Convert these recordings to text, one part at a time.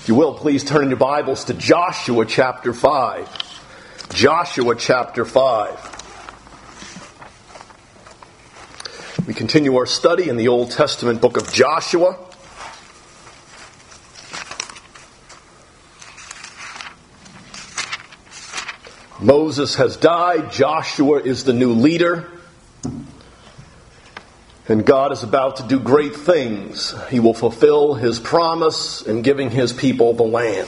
If you will, please turn in your Bibles to Joshua chapter 5. Joshua chapter 5. We continue our study in the Old Testament book of Joshua. Moses has died. Joshua is the new leader. And God is about to do great things. He will fulfill His promise in giving His people the land.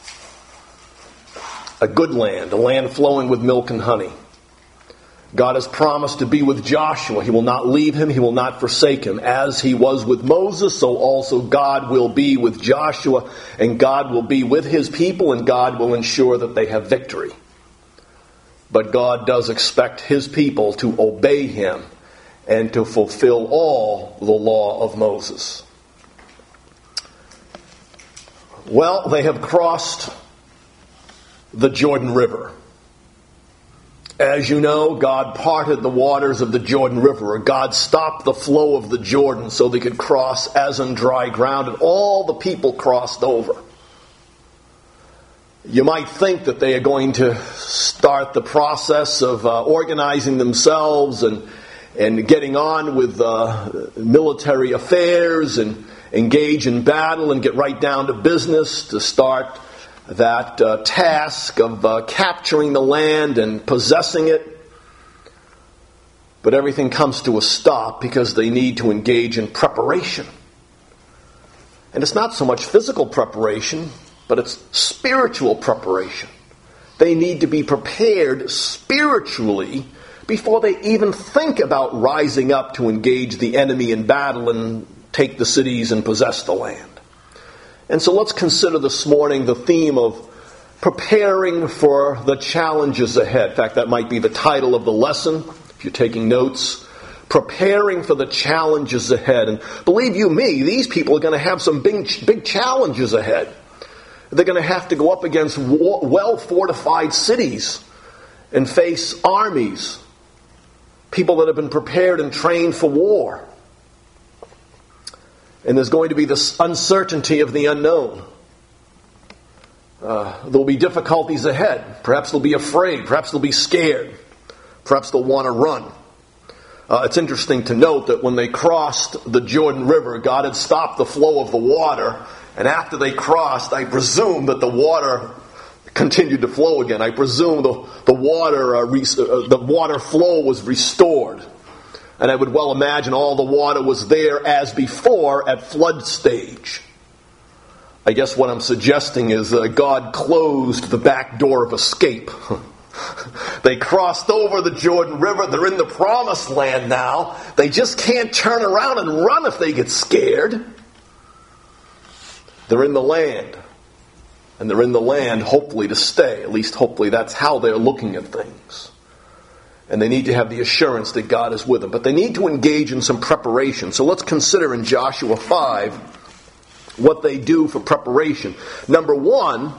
A good land, a land flowing with milk and honey. God has promised to be with Joshua. He will not leave him. He will not forsake him. As He was with Moses, so also God will be with Joshua. And God will be with His people, and God will ensure that they have victory. But God does expect His people to obey Him and to fulfill all the law of Moses. Well, they have crossed the Jordan River. As you know, God parted the waters of the Jordan River, or God stopped the flow of the Jordan so they could cross as on dry ground, and all the people crossed over. You might think that they are going to start the process of organizing themselves and getting on with military affairs and engage in battle and get right down to business to start that task of capturing the land and possessing it. But everything comes to a stop because they need to engage in preparation. And it's not so much physical preparation, but it's spiritual preparation. They need to be prepared spiritually before they even think about rising up to engage the enemy in battle and take the cities and possess the land. And so let's consider this morning the theme of preparing for the challenges ahead. In fact, that might be the title of the lesson, if you're taking notes. Preparing for the challenges ahead. And believe you me, these people are going to have some big challenges ahead. They're going to have to go up against well-fortified cities and face armies. People that have been prepared and trained for war. And there's going to be this uncertainty of the unknown. There will be difficulties ahead. Perhaps they'll be afraid. Perhaps they'll be scared. Perhaps they'll want to run. It's interesting to note that when they crossed the Jordan River, God had stopped the flow of the water. And after they crossed, I presume that the water continued to flow again. I presume the water flow was restored. And I would well imagine all the water was there as before at flood stage. I guess what I'm suggesting is God closed the back door of escape. They crossed over the Jordan River. They're in the promised land now. They just can't turn around and run if they get scared. They're in the land. And they're in the land hopefully to stay. At least hopefully that's how they're looking at things. And they need to have the assurance that God is with them. But they need to engage in some preparation. So let's consider in Joshua 5 what they do for preparation. Number one,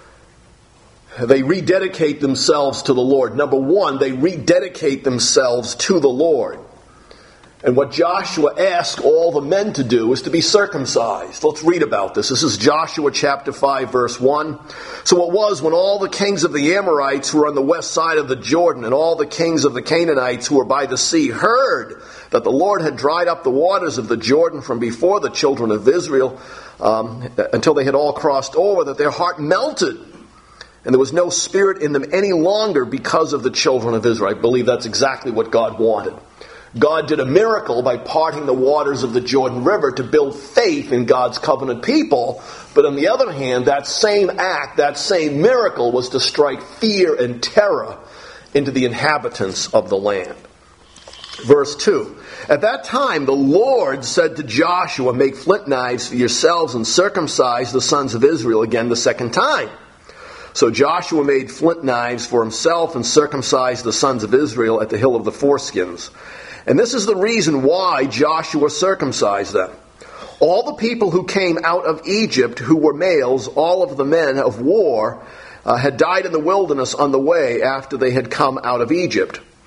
they rededicate themselves to the Lord. Number one, they rededicate themselves to the Lord. And what Joshua asked all the men to do is to be circumcised. Let's read about this. This is Joshua chapter 5, verse 1. So it was when all the kings of the Amorites who were on the west side of the Jordan and all the kings of the Canaanites who were by the sea heard that the Lord had dried up the waters of the Jordan from before the children of Israel until they had all crossed over, that their heart melted. And there was no spirit in them any longer because of the children of Israel. I believe that's exactly what God wanted. God did a miracle by parting the waters of the Jordan River to build faith in God's covenant people. But on the other hand, that same act, that same miracle was to strike fear and terror into the inhabitants of the land. Verse 2. At that time the Lord said to Joshua, make flint knives for yourselves and circumcise the sons of Israel again the second time. So Joshua made flint knives for himself and circumcised the sons of Israel at the hill of the foreskins. And this is the reason why Joshua circumcised them. All the people who came out of Egypt who were males, all of the men of war, had died in the wilderness on the way after they had come out of Egypt.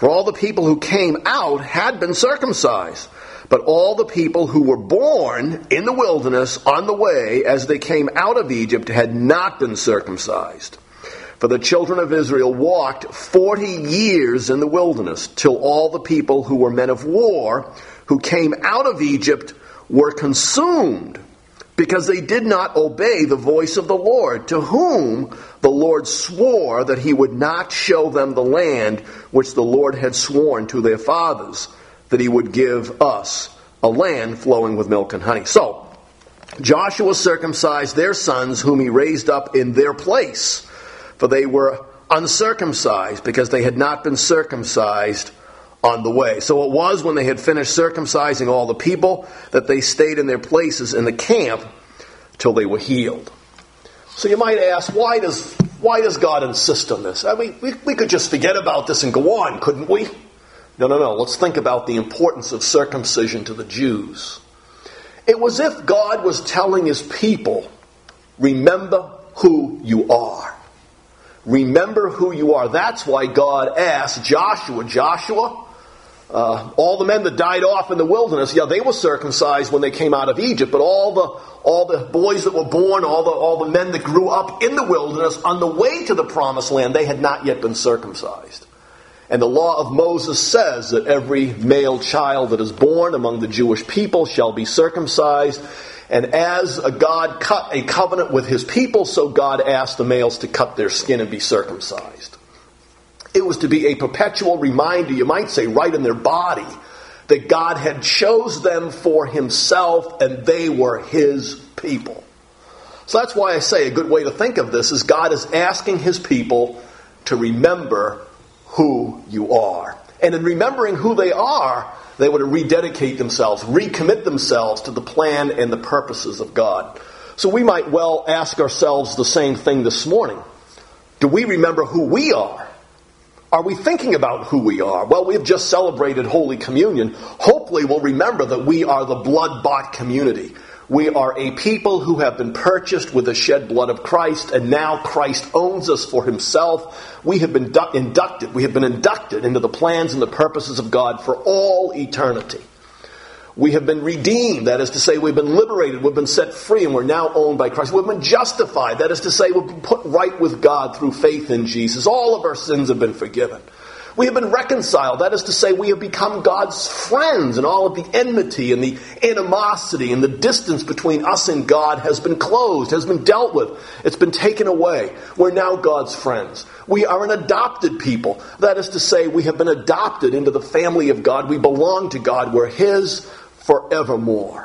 For all the people who came out had been circumcised, but all the people who were born in the wilderness on the way as they came out of Egypt had not been circumcised. For the children of Israel walked 40 years in the wilderness, till all the people who were men of war, who came out of Egypt, were consumed, because they did not obey the voice of the Lord, to whom the Lord swore that he would not show them the land which the Lord had sworn to their fathers, that he would give us, a land flowing with milk and honey. So, Joshua circumcised their sons, whom he raised up in their place, for they were uncircumcised, because they had not been circumcised on the way. So it was when they had finished circumcising all the people that they stayed in their places in the camp till they were healed. So you might ask, why does God insist on this? I mean, we could just forget about this and go on, couldn't we? No. Let's think about the importance of circumcision to the Jews. It was if God was telling his people, remember who you are. Remember who you are. That's why God asked Joshua, all the men that died off in the wilderness, they were circumcised when they came out of Egypt, but all the boys that were born, all the men that grew up in the wilderness on the way to the promised land, they had not yet been circumcised. And the law of Moses says that every male child that is born among the Jewish people shall be circumcised. And as God cut a covenant with his people, so God asked the males to cut their skin and be circumcised. It was to be a perpetual reminder, you might say, right in their body, that God had chose them for himself and they were his people. So that's why I say a good way to think of this is God is asking his people to remember who you are. And in remembering who they are, they were to rededicate themselves, recommit themselves to the plan and the purposes of God. So we might well ask ourselves the same thing this morning. Do we remember who we are? Are we thinking about who we are? Well, we've just celebrated Holy Communion. Hopefully we'll remember that we are the blood-bought community. We are a people who have been purchased with the shed blood of Christ, and now Christ owns us for himself. We have been inducted into the plans and the purposes of God for all eternity. We have been redeemed, that is to say, we've been liberated, we've been set free, and we're now owned by Christ. We've been justified, that is to say, we've been put right with God through faith in Jesus. All of our sins have been forgiven. We have been reconciled, that is to say, we have become God's friends, and all of the enmity and the animosity and the distance between us and God has been closed, has been dealt with. It's been taken away. We're now God's friends. We are an adopted people. That is to say, we have been adopted into the family of God. We belong to God. We're his forevermore.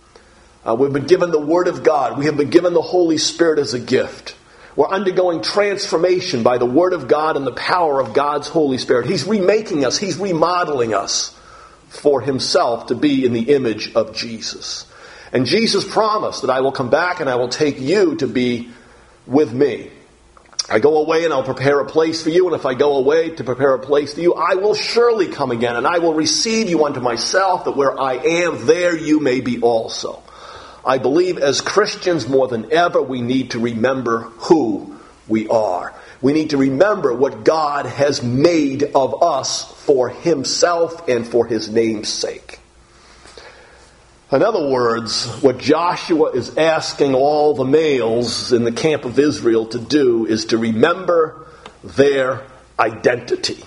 We've been given the Word of God. We have been given the Holy Spirit as a gift. We're undergoing transformation by the Word of God and the power of God's Holy Spirit. He's remaking us. He's remodeling us for himself to be in the image of Jesus. And Jesus promised that I will come back and I will take you to be with me. I go away and I'll prepare a place for you, and if I go away to prepare a place for you, I will surely come again, and I will receive you unto myself, that where I am, there you may be also. I believe as Christians more than ever we need to remember who we are. We need to remember what God has made of us for himself and for his name's sake. In other words, what Joshua is asking all the males in the camp of Israel to do is to remember their identity.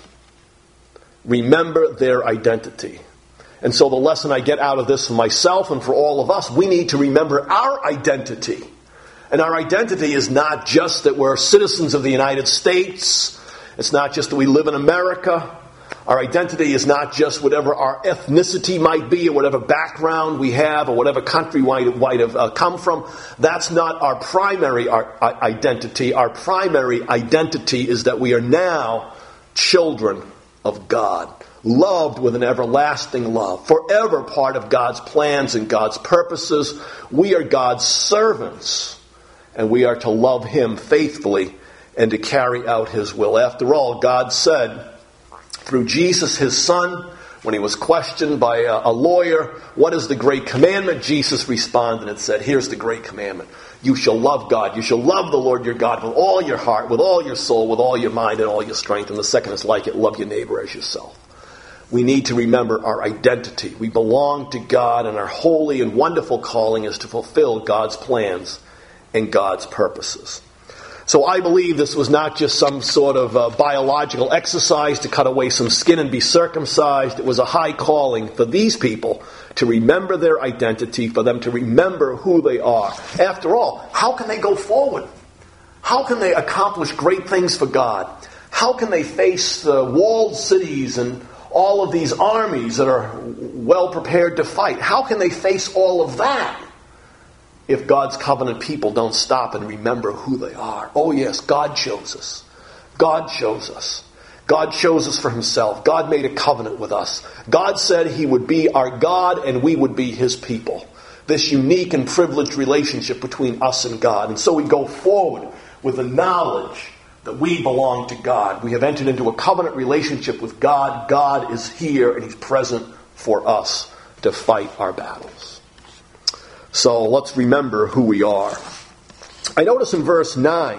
Remember their identity. And so the lesson I get out of this for myself and for all of us, we need to remember our identity. And our identity is not just that we're citizens of the United States. It's not just that we live in America. Our identity is not just whatever our ethnicity might be or whatever background we have or whatever country we might have come from. That's not our primary identity. Our primary identity is that we are now children of God, loved with an everlasting love, forever part of God's plans and God's purposes. We are God's servants, and we are to love him faithfully and to carry out his will. After all, God said, through Jesus, his Son, When he was questioned by a lawyer, what is the great commandment? Jesus responded and said, here's the great commandment. You shall love God. You shall love the Lord your God with all your heart, with all your soul, with all your mind, and all your strength. And the second is like it, love your neighbor as yourself. We need to remember our identity. We belong to God, and our holy and wonderful calling is to fulfill God's plans and God's purposes. So I believe this was not just some sort of biological exercise to cut away some skin and be circumcised. It was a high calling for these people to remember their identity, for them to remember who they are. After all, how can they go forward? How can they accomplish great things for God? How can they face the walled cities and all of these armies that are well prepared to fight? How can they face all of that if God's covenant people don't stop and remember who they are? Oh yes, God chose us. God chose us. God chose us for himself. God made a covenant with us. God said he would be our God and we would be his people. This unique and privileged relationship between us and God. And so we go forward with the knowledge that we belong to God. We have entered into a covenant relationship with God. God is here and he's present for us to fight our battles. So let's remember who we are. I notice in verse 9,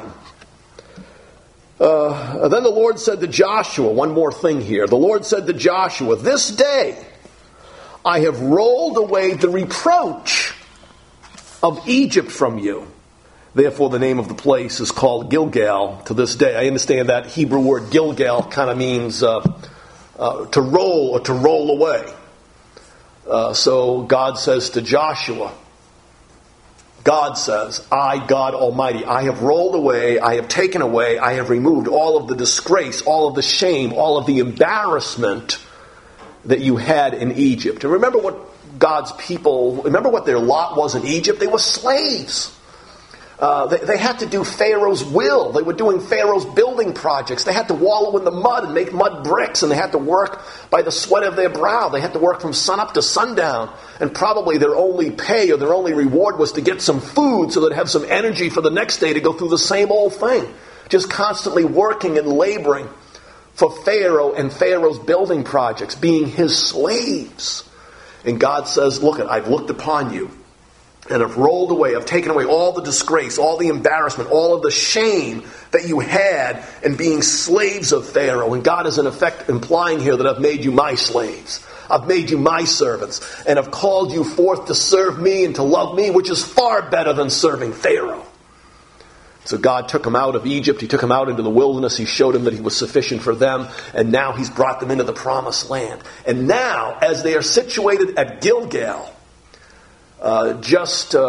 then the Lord said to Joshua, one more thing here. The Lord said to Joshua, this day I have rolled away the reproach of Egypt from you. Therefore the name of the place is called Gilgal to this day. I understand that Hebrew word Gilgal kind of means to roll or to roll away. So God says to Joshua, God says, I, God Almighty, I have rolled away, I have taken away, I have removed all of the disgrace, all of the shame, all of the embarrassment that you had in Egypt. And remember what God's people, remember what their lot was in Egypt? They were slaves. They had to do Pharaoh's will. They were doing Pharaoh's building projects. They had to wallow in the mud and make mud bricks, and they had to work by the sweat of their brow. They had to work from sunup to sundown, and probably their only pay or their only reward was to get some food so they'd have some energy for the next day to go through the same old thing. Just constantly working and laboring for Pharaoh and Pharaoh's building projects, being his slaves. And God says, look, I've looked upon you. And have rolled away, have taken away all the disgrace, all the embarrassment, all of the shame that you had in being slaves of Pharaoh. And God is in effect implying here that I've made you my slaves. I've made you my servants. And I've called you forth to serve me and to love me, which is far better than serving Pharaoh. So God took them out of Egypt. He took them out into the wilderness. He showed them that he was sufficient for them. And now he's brought them into the promised land. And now, as they are situated at Gilgal, just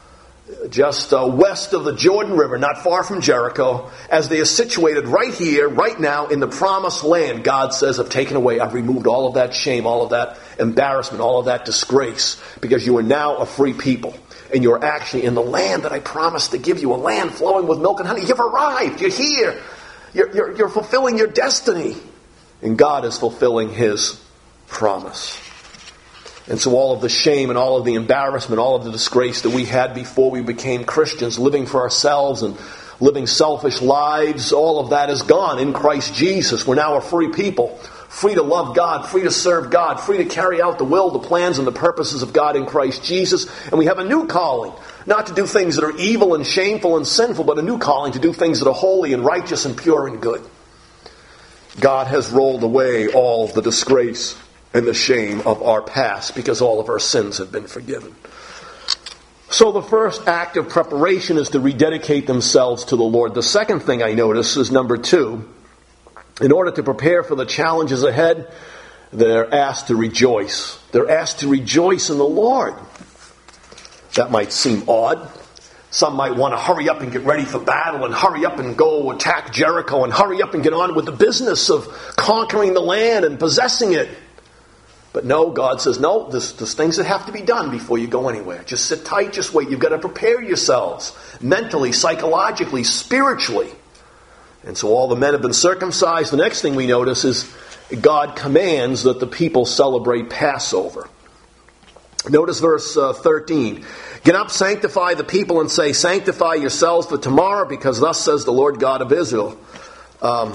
west of the Jordan River, not far from Jericho, as they are situated right here, right now, in the promised land, God says, I've taken away, I've removed all of that shame, all of that embarrassment, all of that disgrace, because you are now a free people. And you're actually in the land that I promised to give you, a land flowing with milk and honey. You've arrived. You're here. You're fulfilling your destiny. And God is fulfilling his promise. And so all of the shame and all of the embarrassment, all of the disgrace that we had before we became Christians, living for ourselves and living selfish lives, all of that is gone in Christ Jesus. We're now a free people, free to love God, free to serve God, free to carry out the will, the plans, and the purposes of God in Christ Jesus. And we have a new calling, not to do things that are evil and shameful and sinful, but a new calling to do things that are holy and righteous and pure and good. God has rolled away all the disgrace and the shame of our past, because all of our sins have been forgiven. So the first act of preparation is to rededicate themselves to the Lord. The second thing I notice is number 2. In order to prepare for the challenges ahead, they're asked to rejoice. They're asked to rejoice in the Lord. That might seem odd. Some might want to hurry up and get ready for battle and hurry up and go attack Jericho and hurry up and get on with the business of conquering the land and possessing it. But no, God says, no, there's things that have to be done before you go anywhere. Just sit tight, just wait. You've got to prepare yourselves mentally, psychologically, spiritually. And so all the men have been circumcised. The next thing we notice is God commands that the people celebrate Passover. Notice verse 13. Get up, sanctify the people, and say, sanctify yourselves for tomorrow, because thus says the Lord God of Israel.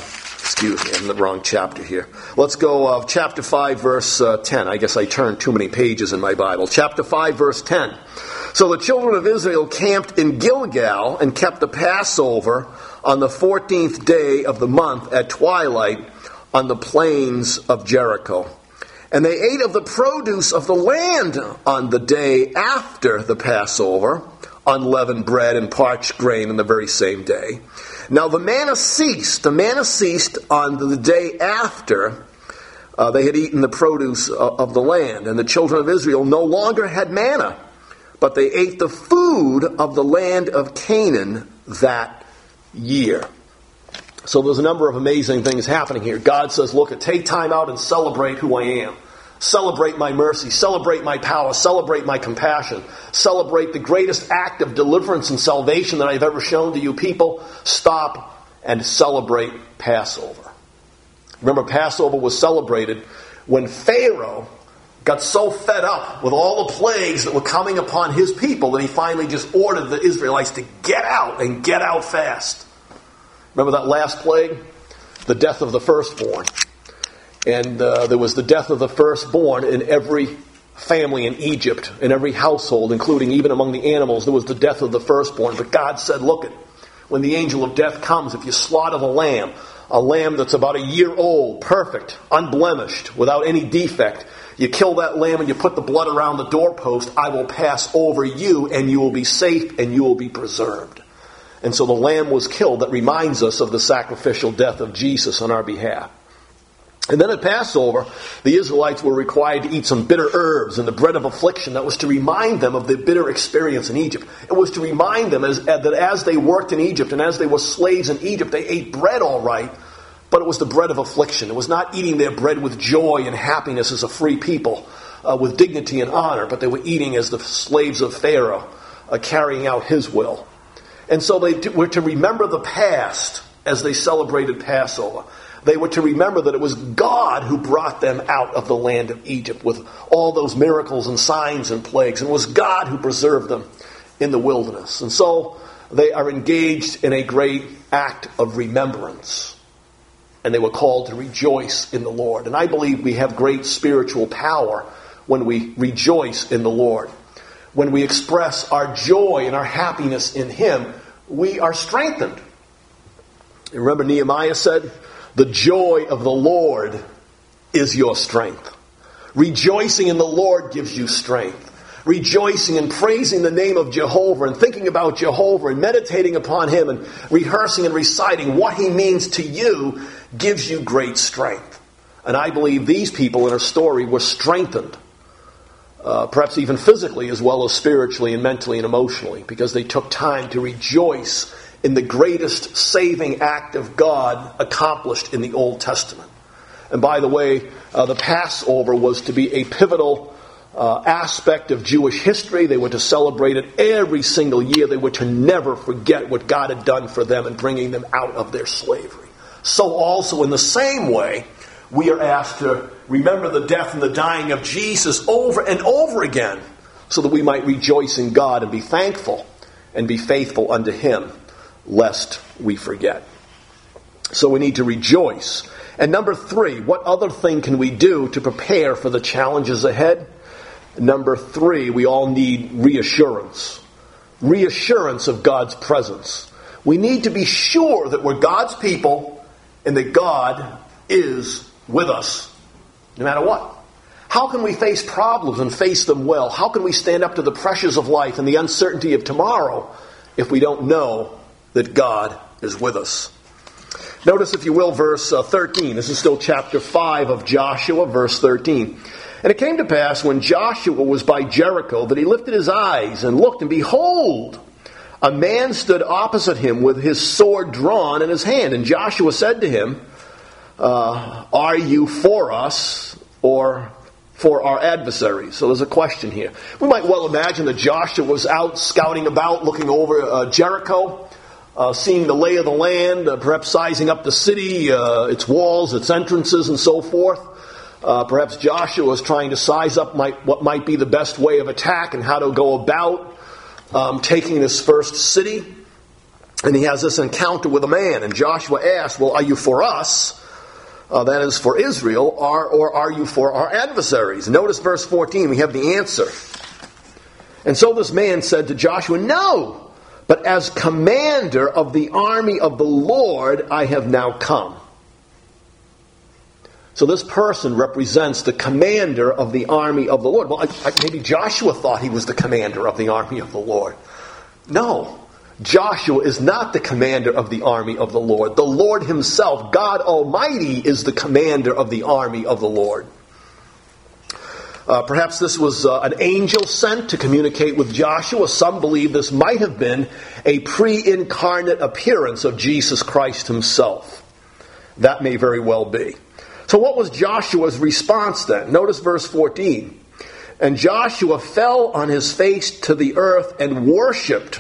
Excuse me, I'm in the wrong chapter here. Let's go chapter 5, verse 10. I guess I turned too many pages in my Bible. Chapter 5, verse 10. So the children of Israel camped in Gilgal and kept the Passover on the 14th day of the month at twilight on the plains of Jericho. And they ate of the produce of the land on the day after the Passover, unleavened bread and parched grain on the very same day. Now the manna ceased. The manna ceased on the day after they had eaten the produce of the land. And the children of Israel no longer had manna, but they ate the food of the land of Canaan that year. So there's a number of amazing things happening here. God says, look, take time out and celebrate who I am. Celebrate my mercy. Celebrate my power. Celebrate my compassion. Celebrate the greatest act of deliverance and salvation that I've ever shown to you people. Stop and celebrate Passover. Remember, Passover was celebrated when Pharaoh got so fed up with all the plagues that were coming upon his people that he finally just ordered the Israelites to get out and get out fast. Remember that last plague? The death of the firstborn. And there was the death of the firstborn in every family in Egypt, in every household, including even among the animals. There was the death of the firstborn. But God said, look, when the angel of death comes, if you slaughter the lamb, a lamb that's about a year old, perfect, unblemished, without any defect, you kill that lamb and you put the blood around the doorpost, I will pass over you and you will be safe and you will be preserved. And so the lamb was killed. That reminds us of the sacrificial death of Jesus on our behalf. And then at Passover, the Israelites were required to eat some bitter herbs and the bread of affliction. That was to remind them of the bitter experience in Egypt. It was to remind them that as they worked in Egypt and as they were slaves in Egypt, they ate bread all right, but it was the bread of affliction. It was not eating their bread with joy and happiness as a free people, with dignity and honor, but they were eating as the slaves of Pharaoh, carrying out his will. And so they were to remember the past as they celebrated Passover. They were to remember that it was God who brought them out of the land of Egypt with all those miracles and signs and plagues. And it was God who preserved them in the wilderness. And so they are engaged in a great act of remembrance. And they were called to rejoice in the Lord. And I believe we have great spiritual power when we rejoice in the Lord. When we express our joy and our happiness in Him, we are strengthened. Remember Nehemiah said, the joy of the Lord is your strength. Rejoicing in the Lord gives you strength. Rejoicing and praising the name of Jehovah and thinking about Jehovah and meditating upon Him and rehearsing and reciting what He means to you gives you great strength. And I believe these people in our story were strengthened, perhaps even physically as well as spiritually and mentally and emotionally, because they took time to rejoice in the greatest saving act of God accomplished in the Old Testament. And by the way, the Passover was to be a pivotal aspect of Jewish history. They were to celebrate it every single year. They were to never forget what God had done for them in bringing them out of their slavery. So also in the same way, we are asked to remember the death and the dying of Jesus over and over again so that we might rejoice in God and be thankful and be faithful unto Him, lest we forget. So we need to rejoice. And number 3, what other thing can we do to prepare for the challenges ahead? Number 3, we all need reassurance. Reassurance of God's presence. We need to be sure that we're God's people and that God is with us no matter what. How can we face problems and face them well? How can we stand up to the pressures of life and the uncertainty of tomorrow if we don't know that God is with us? Notice, if you will, verse 13. This is still chapter 5 of Joshua, verse 13. And it came to pass when Joshua was by Jericho that he lifted his eyes and looked, and behold, a man stood opposite him with his sword drawn in his hand. And Joshua said to him, are you for us or for our adversaries? So there's a question here. We might well imagine that Joshua was out scouting about, looking over Jericho, seeing the lay of the land, perhaps sizing up the city, its walls, its entrances, and so forth. Perhaps Joshua was trying to size up what might be the best way of attack and how to go about taking this first city. And he has this encounter with a man. And Joshua asks, well, are you for us, that is for Israel, or are you for our adversaries? Notice verse 14, we have the answer. And so this man said to Joshua, no, but as commander of the army of the Lord, I have now come. So this person represents the commander of the army of the Lord. Well, maybe Joshua thought he was the commander of the army of the Lord. No, Joshua is not the commander of the army of the Lord. The Lord himself, God Almighty, is the commander of the army of the Lord. Perhaps this was an angel sent to communicate with Joshua. Some believe this might have been a pre-incarnate appearance of Jesus Christ himself. That may very well be. So what was Joshua's response then? Notice verse 14. And Joshua fell on his face to the earth and worshipped,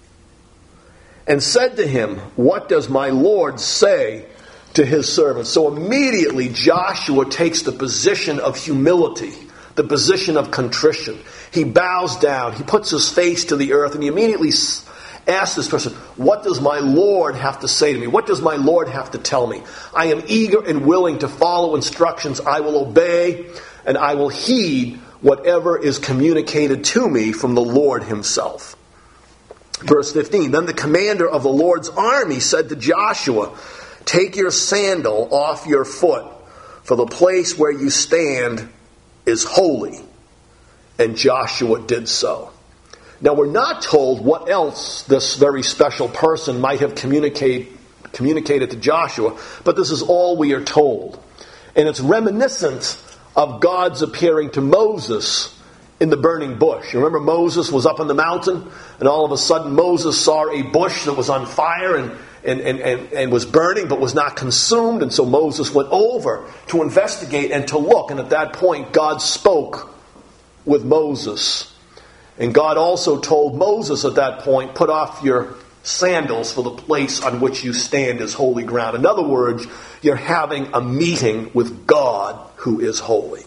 and said to him, what does my Lord say to his servant? So immediately Joshua takes the position of humility, the position of contrition. He bows down, he puts his face to the earth, and he immediately asks this person, what does my Lord have to say to me? What does my Lord have to tell me? I am eager and willing to follow instructions. I will obey and I will heed whatever is communicated to me from the Lord himself. Verse 15, then the commander of the Lord's army said to Joshua, take your sandal off your foot, for the place where you stand is holy. And Joshua did so. Now we're not told what else this very special person might have communicated to Joshua, but this is all we are told. And it's reminiscent of God's appearing to Moses in the burning bush. You remember Moses was up on the mountain, and all of a sudden Moses saw a bush that was on fire and was burning but was not consumed, and so Moses went over to investigate and to look, and at that point God spoke with Moses. And God also told Moses at that point, put off your sandals, for the place on which you stand is holy ground. In other words, you're having a meeting with God who is holy.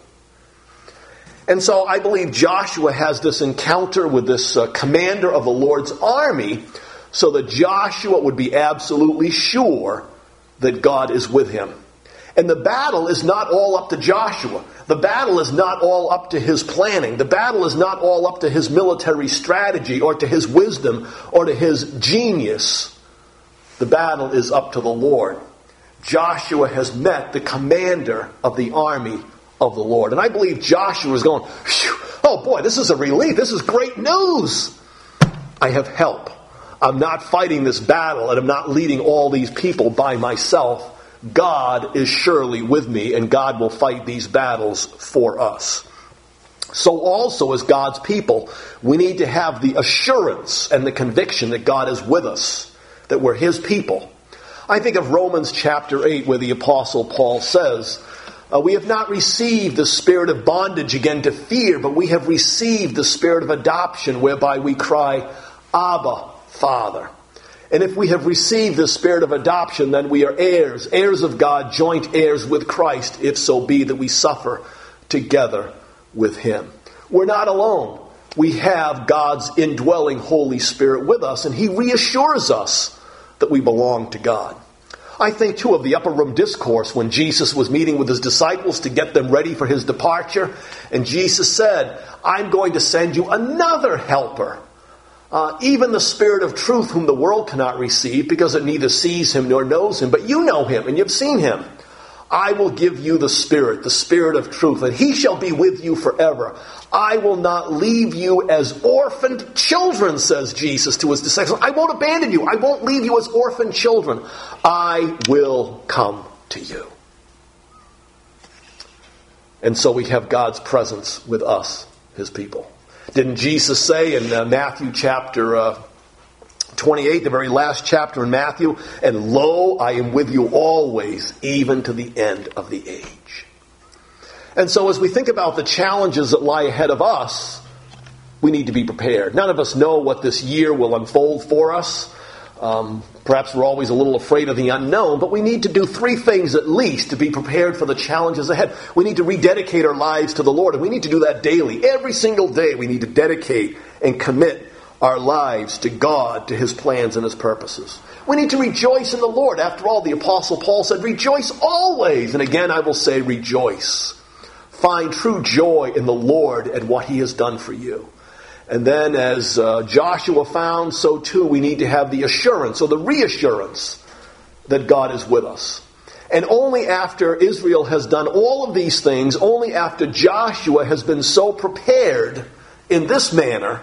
And so I believe Joshua has this encounter with this commander of the Lord's army so that Joshua would be absolutely sure that God is with him. And the battle is not all up to Joshua. The battle is not all up to his planning. The battle is not all up to his military strategy or to his wisdom or to his genius. The battle is up to the Lord. Joshua has met the commander of the army of the Lord. And I believe Joshua is going, oh boy, this is a relief. This is great news. I have help. I'm not fighting this battle and I'm not leading all these people by myself. God is surely with me, and God will fight these battles for us. So also as God's people, we need to have the assurance and the conviction that God is with us, that we're his people. I think of Romans chapter 8, where the Apostle Paul says, we have not received the spirit of bondage again to fear, but we have received the spirit of adoption, whereby we cry, Abba, Father. And if we have received the spirit of adoption, then we are heirs, heirs of God, joint heirs with Christ, if so be that we suffer together with him. We're not alone. We have God's indwelling Holy Spirit with us, and he reassures us that we belong to God. I think, too, of the upper room discourse when Jesus was meeting with his disciples to get them ready for his departure. And Jesus said, I'm going to send you another helper. Even the Spirit of truth, whom the world cannot receive, because it neither sees him nor knows him. But you know him, and you've seen him. I will give you the Spirit of truth, and he shall be with you forever. I will not leave you as orphaned children, says Jesus to his disciples. I won't abandon you. I won't leave you as orphaned children. I will come to you. And so we have God's presence with us, his people. Didn't Jesus say in Matthew chapter 28, the very last chapter in Matthew, and lo, I am with you always, even to the end of the age. And so as we think about the challenges that lie ahead of us, we need to be prepared. None of us know what this year will unfold for us. Perhaps we're always a little afraid of the unknown, but we need to do three things at least to be prepared for the challenges ahead. We need to rededicate our lives to the Lord, and we need to do that daily. Every single day we need to dedicate and commit our lives to God, to His plans and His purposes. We need to rejoice in the Lord. After all, the Apostle Paul said, rejoice always. And again, I will say rejoice. Find true joy in the Lord and what He has done for you. And then as Joshua found, so too we need to have the assurance or the reassurance that God is with us. And only after Israel has done all of these things, only after Joshua has been so prepared in this manner,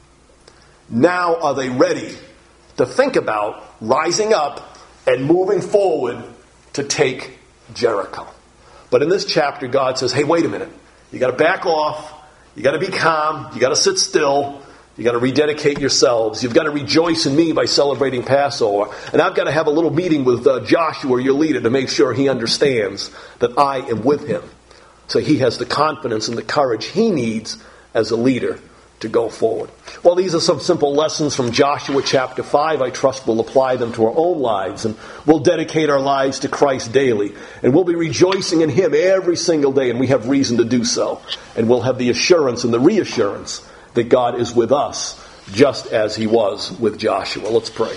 now are they ready to think about rising up and moving forward to take Jericho. But in this chapter, God says, hey, wait a minute. You got to back off. You got to be calm. You got to sit still. You got to rededicate yourselves. You've got to rejoice in me by celebrating Passover. And I've got to have a little meeting with Joshua, your leader, to make sure he understands that I am with him. So he has the confidence and the courage he needs as a leader to go forward. Well, these are some simple lessons from Joshua chapter 5. I trust we'll apply them to our own lives, and we'll dedicate our lives to Christ daily. And we'll be rejoicing in Him every single day, and we have reason to do so. And we'll have the assurance and the reassurance that God is with us, just as He was with Joshua. Let's pray.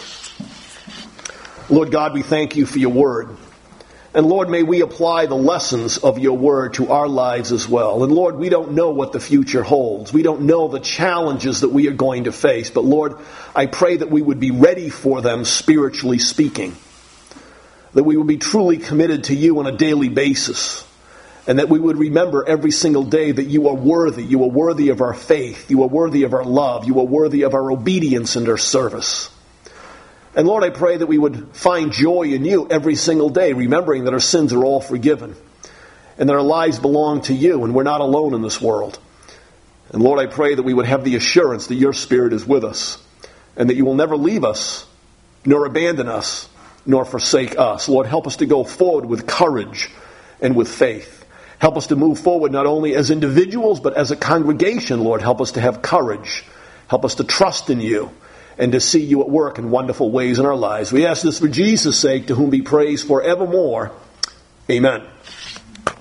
Lord God, we thank You for Your word. And Lord, may we apply the lessons of Your word to our lives as well. And Lord, we don't know what the future holds. We don't know the challenges that we are going to face. But Lord, I pray that we would be ready for them, spiritually speaking. That we would be truly committed to You on a daily basis. And that we would remember every single day that You are worthy. You are worthy of our faith. You are worthy of our love. You are worthy of our obedience and our service. And Lord, I pray that we would find joy in You every single day, remembering that our sins are all forgiven and that our lives belong to You and we're not alone in this world. And Lord, I pray that we would have the assurance that Your Spirit is with us and that You will never leave us, nor abandon us, nor forsake us. Lord, help us to go forward with courage and with faith. Help us to move forward not only as individuals, but as a congregation. Lord, help us to have courage. Help us to trust in You and to see You at work in wonderful ways in our lives. We ask this for Jesus' sake, to whom be praise forevermore. Amen.